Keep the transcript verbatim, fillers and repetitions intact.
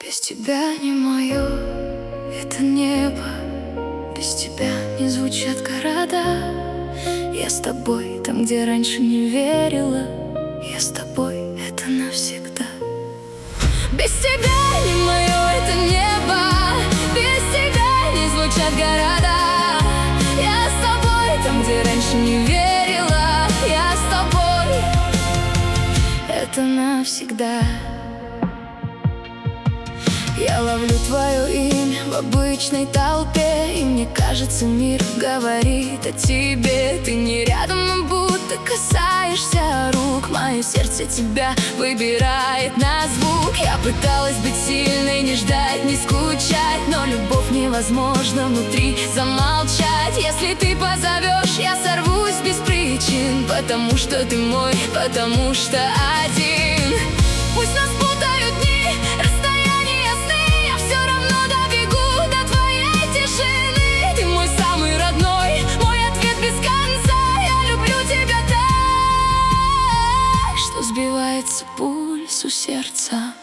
Без тебя не мое это небо, без тебя не звучат города. Я с тобой там, где раньше не верила, я с тобой, это навсегда. Без тебя не мое это небо, без тебя не звучат города. Я с тобой там, где раньше не верила, я с тобой, это навсегда. Я ловлю твое имя в обычной толпе, и мне кажется, мир говорит о тебе. Ты не рядом, но будто касаешься рук. Мое сердце тебя выбирает на звук. Я пыталась быть сильной, не ждать, не скучать, но любовь невозможно внутри замолчать. Если ты позовешь, я сорвусь без причин, потому что ты мой, потому что один. Пусть нас путают дни, расстояния, сны, я все равно добегу до твоей тишины. Ты мой самый родной, мой ответ без конца. Я люблю тебя так, что сбивается пульс у сердца.